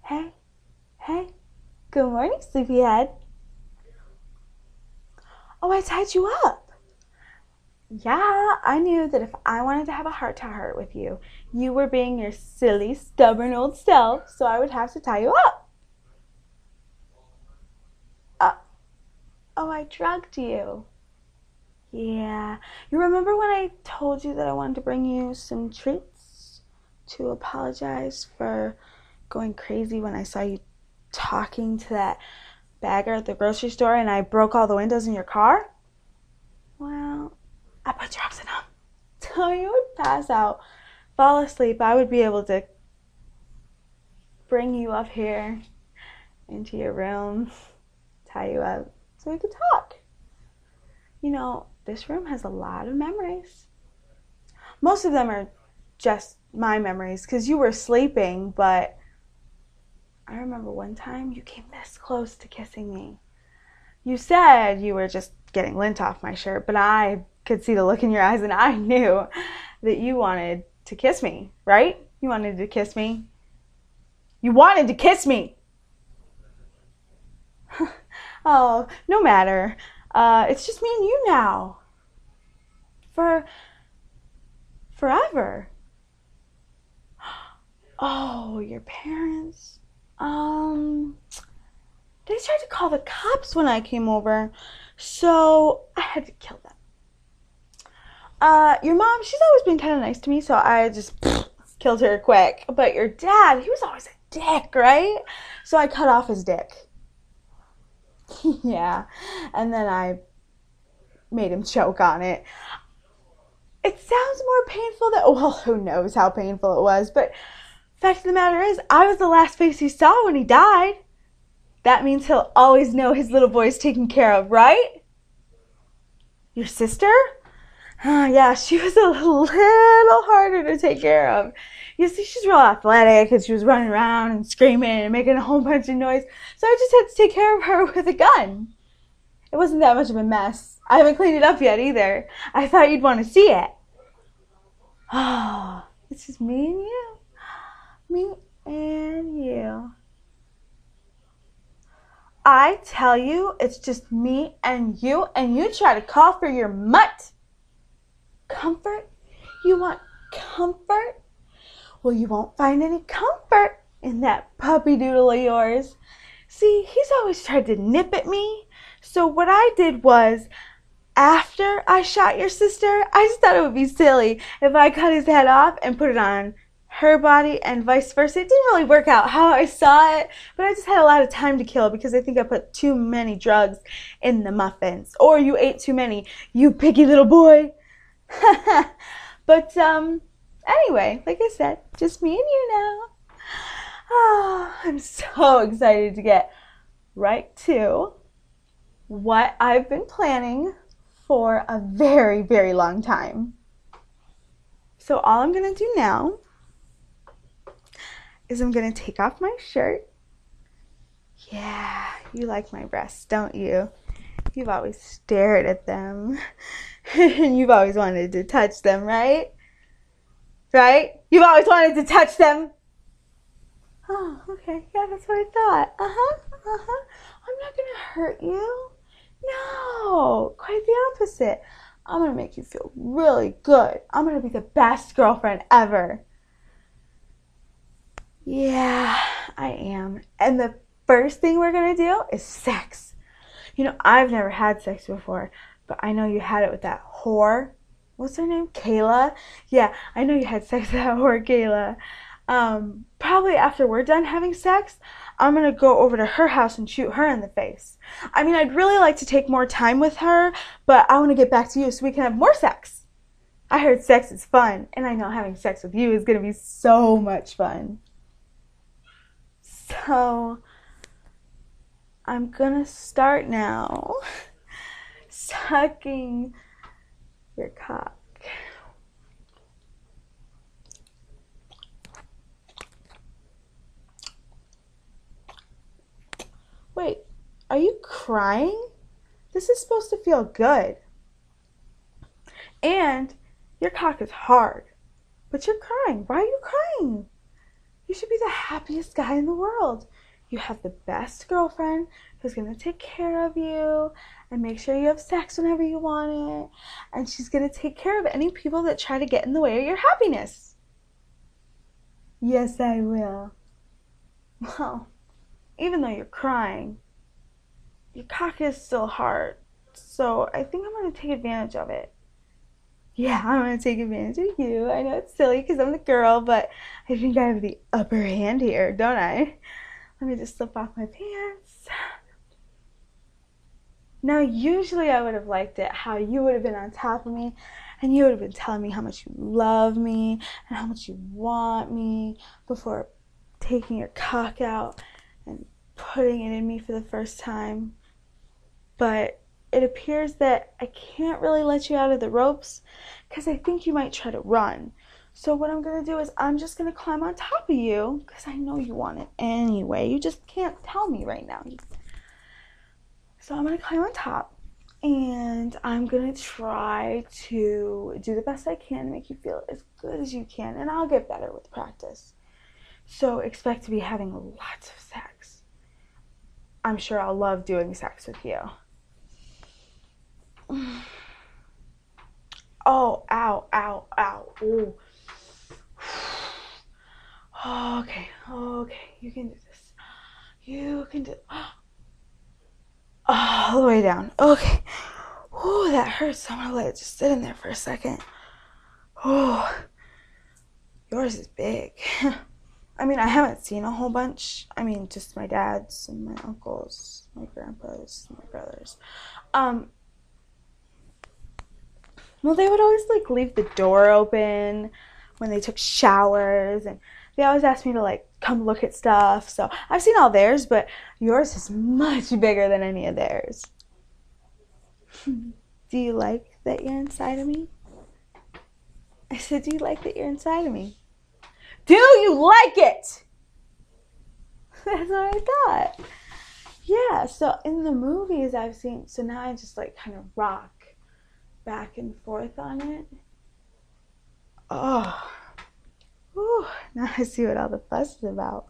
Hey, hey, good morning, sleepyhead. Oh, I tied you up. Yeah, I knew that if I wanted to have a heart-to-heart with you, you were being your silly, stubborn old self, so I would have to tie you up. Uh, oh, I drugged you. Yeah, you remember when I told you that I wanted to bring you some treats to apologize for going crazy when I saw you talking to that bagger at the grocery store and I broke all the windows in your car? Well, I put drugs in them. So you would pass out, fall asleep. I would be able to bring you up here into your room, tie you up, so we could talk. You know, this room has a lot of memories. Most of them are just my memories because you were sleeping, but I remember one time you came this close to kissing me. You said you were just getting lint off my shirt, but I could see the look in your eyes and I knew that you wanted to kiss me, right? You wanted to kiss me. You wanted to kiss me. Oh, no matter. It's just me and you now. For forever. Oh, your parents. They tried to call the cops when I came over, so I had to kill them. Your mom, she's always been kind of nice to me, so I just killed her quick. But your dad, he was always a dick, right? So I cut off his dick. Yeah, and then I made him choke on it. It sounds more painful than, well, who knows how painful it was, but fact of the matter is, I was the last face he saw when he died. That means he'll always know his little boy's taken care of, right? Your sister? Yeah, she was a little harder to take care of. You see, she's real athletic, and she was running around and screaming and making a whole bunch of noise. So I just had to take care of her with a gun. It wasn't that much of a mess. I haven't cleaned it up yet either. I thought you'd want to see it. Oh, it's just me and you. Me and you. I tell you, it's just me and you try to call for your mutt. Comfort? You want comfort? Well, you won't find any comfort in that puppy doodle of yours. See, he's always tried to nip at me. So what I did was, after I shot your sister, I just thought it would be silly if I cut his head off and put it on her body and vice versa. It didn't really work out how I saw it, but I just had a lot of time to kill because I think I put too many drugs in the muffins. Or you ate too many, you picky little boy. But anyway, like I said, just me and you now. Oh, I'm so excited to get right to what I've been planning for a very, very long time. So all I'm going to do now is I'm going to take off my shirt. Yeah, you like my breasts, don't you? You've always stared at them. And you've always wanted to touch them, right? Right? You've always wanted to touch them. Oh, okay. Yeah, that's what I thought. I'm not going to hurt you. No, quite the opposite. I'm going to make you feel really good. I'm going to be the best girlfriend ever. Yeah, I am. And the first thing we're going to do is sex. You know, I've never had sex before, but I know you had it with that whore. What's her name? Kayla? Yeah, I know you had sex with that whore, Kayla. Probably after we're done having sex, I'm going to go over to her house and shoot her in the face. I mean, I'd really like to take more time with her, but I want to get back to you so we can have more sex. I heard sex is fun, and I know having sex with you is going to be so much fun. So, I'm going to start now sucking your cock. Wait, are you crying? This is supposed to feel good. And your cock is hard. But you're crying. Why are you crying? You should be the happiest guy in the world. You have the best girlfriend who's going to take care of you and make sure you have sex whenever you want it. And she's going to take care of any people that try to get in the way of your happiness. Yes, I will. Well, even though you're crying, your cock is still hard. So I think I'm going to take advantage of it. Yeah, I'm going to take advantage of you. I know it's silly because I'm the girl, but I think I have the upper hand here, don't I? Let me just slip off my pants. Now, usually I would have liked it how you would have been on top of me and you would have been telling me how much you love me and how much you want me before taking your cock out and putting it in me for the first time. But it appears that I can't really let you out of the ropes because I think you might try to run. So what I'm going to do is I'm just going to climb on top of you because I know you want it anyway. You just can't tell me right now. So I'm going to climb on top and I'm going to try to do the best I can to make you feel as good as you can. And I'll get better with practice. So expect to be having lots of sex. I'm sure I'll love doing sex with you. Oh, ow, ow, ow. Ooh. Okay, you can do this. You can do all the way down. Okay. Oh, that hurts. I'm gonna let it just sit in there for a second. Oh, yours is big. I mean, I haven't seen a whole bunch. I mean, just my dad's and my uncles, my grandpa's, my brothers. Well, they would always like leave the door open when they took showers, and they always asked me to like come look at stuff. So I've seen all theirs, but yours is much bigger than any of theirs. Do you like that you're inside of me? I said, do you like that you're inside of me? Do you like it? That's what I thought. Yeah, so in the movies I've seen, so now I just like kind of rock back and forth on it. Oh, whew, now I see what all the fuss is about.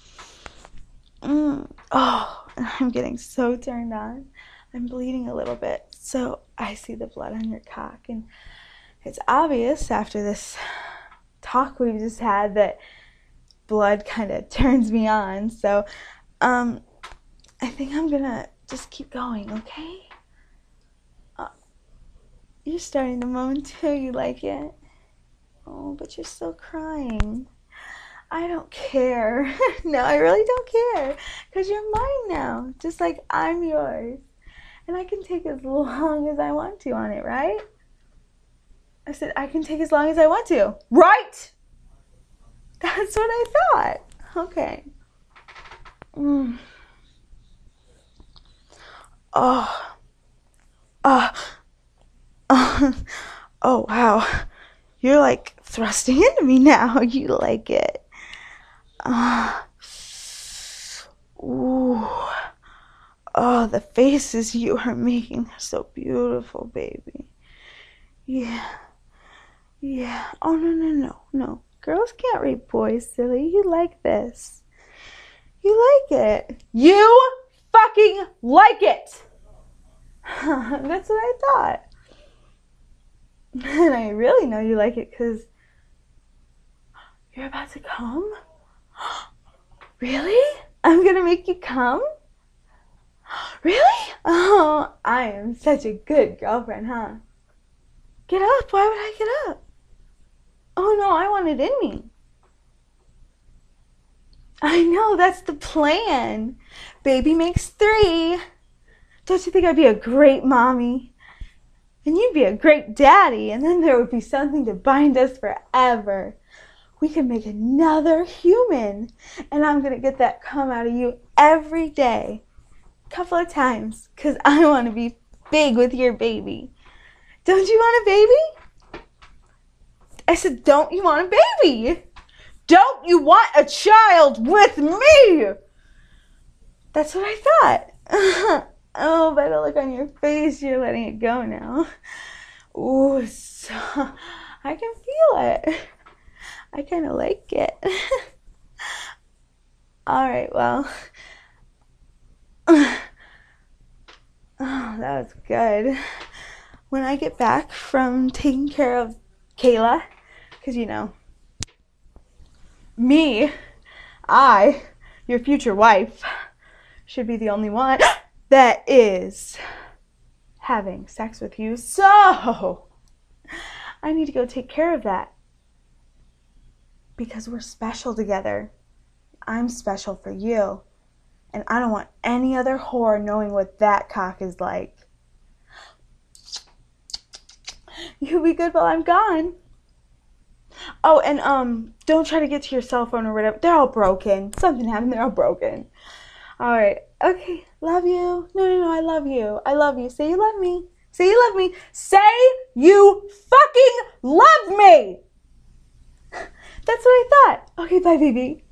Oh, I'm getting so turned on. I'm bleeding a little bit, so I see the blood on your cock, and it's obvious after this talk we just had that blood kind of turns me on. So, I think I'm gonna just keep going, okay? You're starting to moan too. You like it? Oh, but you're still crying. I don't care. No, I really don't care. Because you're mine now. Just like I'm yours. And I can take as long as I want to on it, right? I said I can take as long as I want to. Right? That's what I thought. Okay. Oh, wow. You're like thrusting into me now. You like it. Ooh. Oh, the faces you are making are so beautiful, baby. Yeah. Oh, no. Girls can't rape boys, silly. You like this. You like it. You fucking like it. That's what I thought. And I really know you like it because you're about to come? Really? I'm gonna make you come? Really? Oh, I am such a good girlfriend, huh? Get up. Why would I get up? Oh, no, I want it in me. I know, that's the plan. Baby makes 3. Don't you think I'd be a great mommy? And you'd be a great daddy, and then there would be something to bind us forever. We could make another human, and I'm going to get that cum out of you every day. A couple of times, because I want to be big with your baby. Don't you want a baby? I said, don't you want a baby? Don't you want a child with me? That's what I thought. Oh, by the look on your face, you're letting it go now. Ooh, so I can feel it. I kind of like it. All right, well. Oh, that was good. When I get back from taking care of Kayla, because you know, I, your future wife, should be the only one that is having sex with you. So, I need to go take care of that. Because we're special together. I'm special for you. And I don't want any other whore knowing what that cock is like. You'll be good while I'm gone. Oh, and don't try to get to your cell phone or whatever. They're all broken. Something happened. They're all broken. All right. Okay. Love you. No. I love you. I love you. Say you love me. Say you love me. Say you fucking love me. That's what I thought. Okay, bye, baby.